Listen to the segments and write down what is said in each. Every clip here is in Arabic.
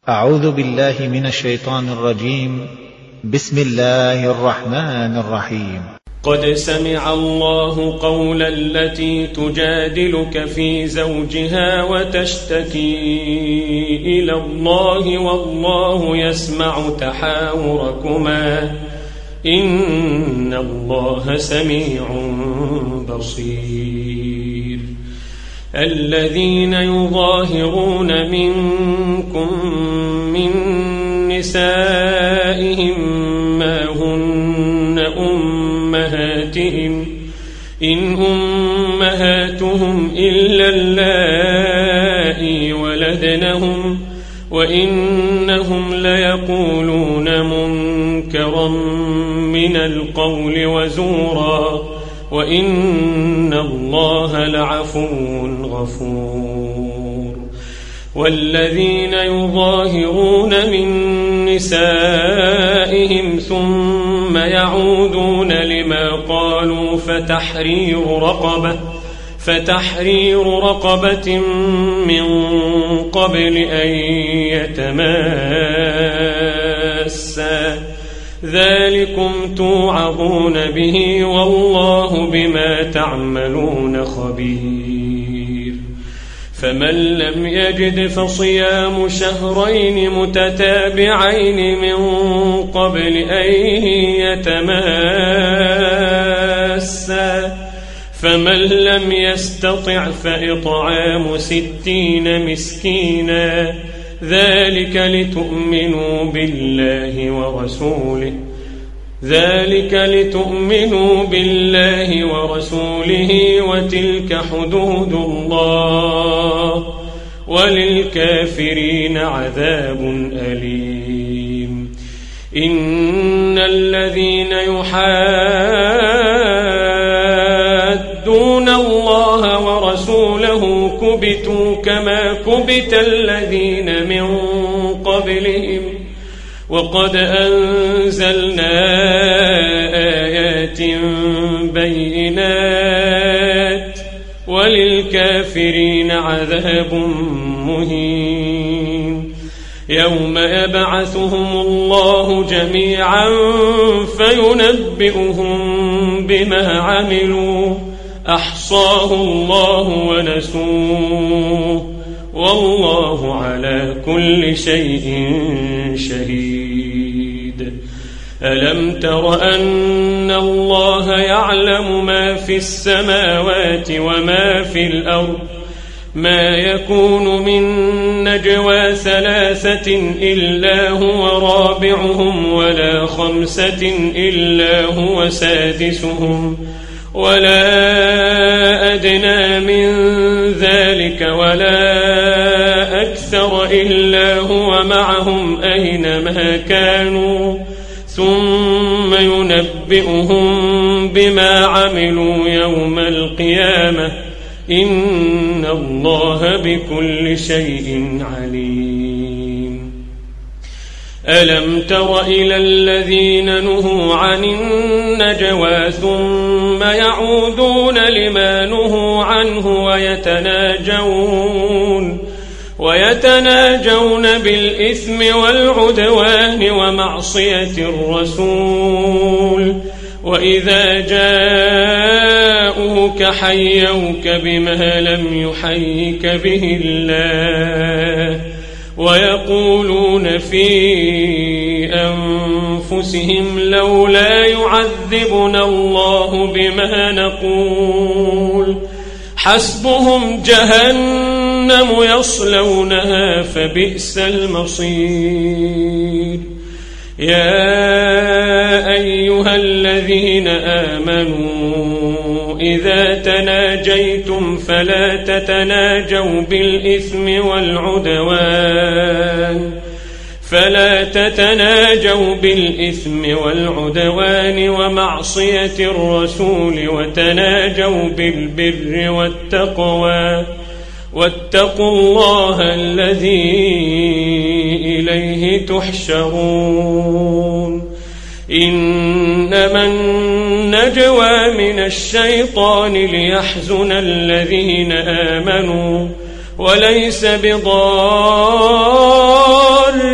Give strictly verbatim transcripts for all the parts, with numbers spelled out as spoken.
أعوذ بالله من الشيطان الرجيم. بسم الله الرحمن الرحيم. قد سمع الله قول التي تجادلك في زوجها وتشتكي إلى الله والله يسمع تحاوركما إن الله سميع بصير. الذين يظاهرون منكم من نسائهم ما هن أمهاتهم إن أمهاتهم إلا اللائي ولدنهم وإنهم ليقولون منكرا من القول وزورا وإن الله لعفو غفور. والذين يظاهرون من نسائهم ثم يعودون لما قالوا فتحرير رقبة فتحرير رقبة من قبل أن يتماسا ذلكم توعظون به والله بما تعملون خبير. فمن لم يجد فصيام شهرين متتابعين من قبل أن يتماسا فمن لم يستطع فإطعام ستين مسكينا ذلك لتؤمنوا بالله ورسوله ذلك لتؤمنوا بالله ورسوله وتلك حدود الله وللكافرين عذاب أليم. إن الذين يحادون الله ورسوله كبتوا كما كبت الذين من قبلهم وقد أنزلنا آيات بينات وللكافرين عذاب مهين. يوم يبعثهم الله جميعا فينبئهم بما عملوا أحصاه الله ونسوه والله على كل شيء شهيد. ألم تر أن الله يعلم ما في السماوات وما في الأرض ما يكون من نجوى ثلاثة إلا هو رابعهم ولا خمسة إلا هو سادسهم ولا أدنى من ذلك ولا أكثر إلا هو معهم أينما كانوا ثم ينبئهم بما عملوا يوم القيامة إن الله بكل شيء عليم. ألم تر إلى الذين نهوا عن النجوى ثم يعودون لما نهوا عنه ويتناجون ويتناجون بالإثم والعدوان ومعصية الرسول وإذا جاءوك حيوك بما لم يحيك به الله ويقولون في أنفسهم لولا يعذبنا الله بما نقول حسبهم جهنم يصلونها فبئس المصير. يا أيها الذين آمنوا إذا تناجيتم فلا تتناجوا بالإثم والعدوان فلا تتناجوا بالإثم والعدوان ومعصية الرسول وتناجوا بالبر والتقوى واتقوا الله الذي إليه تحشرون. إنما النجوى من الشيطان ليحزن الذين آمنوا وليس بضار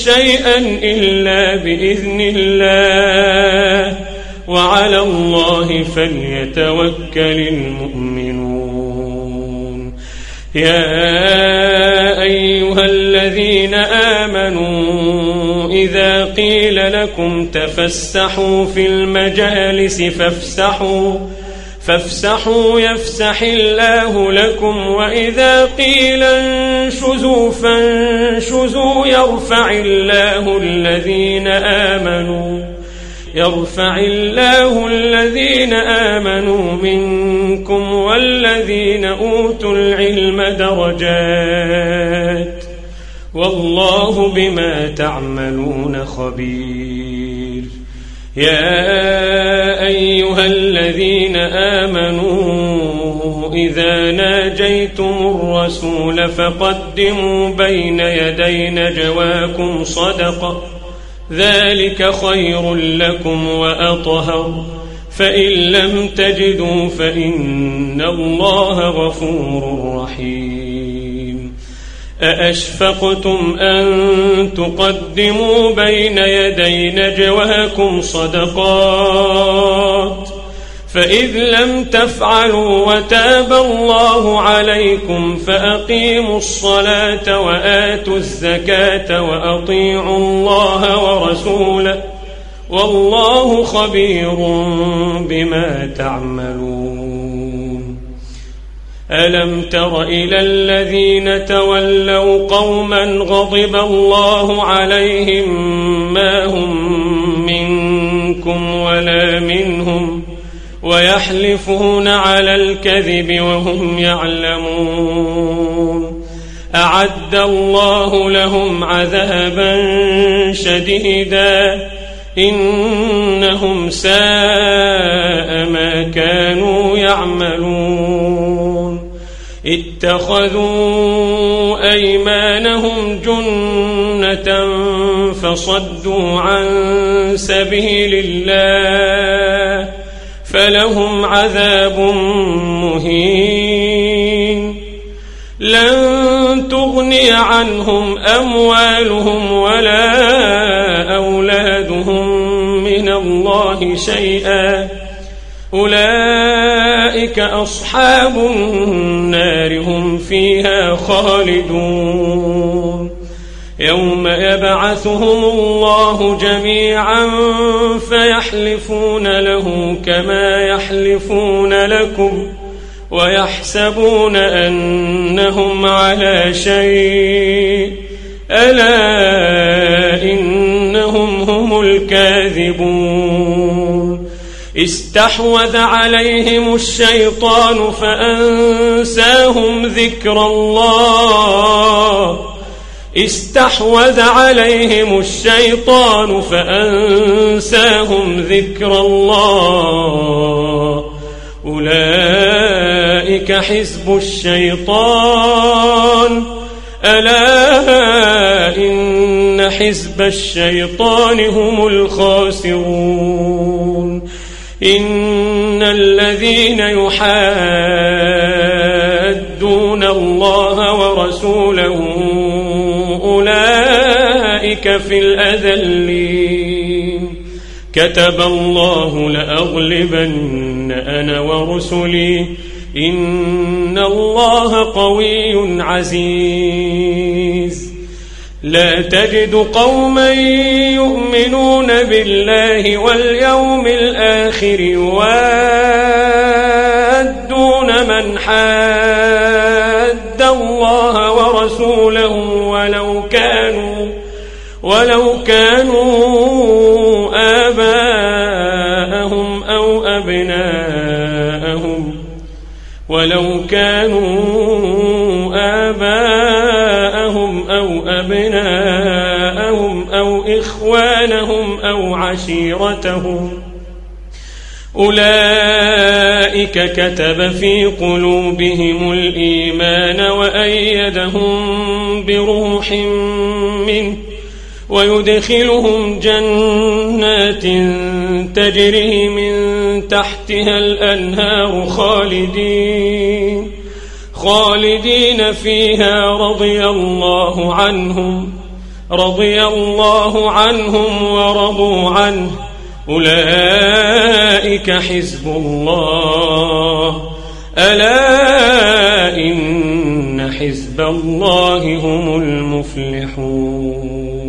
شيئا إلا بإذن الله وعلى الله فليتوكل المؤمنون. يا أيها الذين آمنوا إذا قيل لكم تفسحوا في المجالس فافسحوا فافسحوا يفسح الله لكم وإذا قيل انشزوا فانشزوا يرفع الله الذين آمنوا يرفع الله الذين آمنوا منكم والذين أوتوا العلم درجات والله بما تعملون خبير. يا أيها الذين آمنوا إذا ناجيتم الرسول فقدموا بين يدي نجواكم صدقة ذلك خير لكم وأطهر فإن لم تجدوا فإن الله غفور رحيم. أأشفقتم أن تقدموا بين يدي نجواكم صدقات فإذ لم تفعلوا وتاب الله عليكم فأقيموا الصلاة وآتوا الزكاة وأطيعوا الله ورسوله والله خبير بما تعملون. ألم تر إلى الذين تولوا قوما غضب الله عليهم ما هم منكم ولا منهم ويحلفون على الكذب وهم يعلمون أعد الله لهم عذابا شديدا إنهم ساء ما كانوا يعملون. اتخذوا أيمانهم جنة فصدوا عن سبيل الله فلهم عذاب مهين. لن تغني عنهم أموالهم ولا أولادهم من الله شيئا أولئك أصحاب النار هم فيها خالدون. يوم يبعثهم الله جميعا فيحلفون له كما يحلفون لكم ويحسبون أنهم على شيء ألا إنهم هم الكاذبون. استحوذ عليهم الشيطان فأنساهم ذكر الله استحوذ عليهم الشيطان فأنساهم ذكر الله أولئك حزب الشيطان ألا إن حزب الشيطان هم الخاسرون. إن الذين يحادون الله ورسوله أولئك في الأذلين. كتب الله لأغلبن أنا ورسلي إن الله قوي عزيز. لا تجد قوما يؤمنون بالله واليوم الآخر يوادون من حاد الله ورسوله ولو كانوا ولو كانوا آباءهم أو أبناءهم ولو كانوا آباءهم أو أبناءهم أو إخوانهم أو عشيرتهم أولئك كتب في قلوبهم الإيمان وأيدهم بروح منه ويدخلهم جنات تجري من تحتها الأنهار خالدين خالدين فيها رضي الله عنهم رضي الله عنهم ورضوا عنه أولئك حزب الله ألا إن حزب الله هم المفلحون.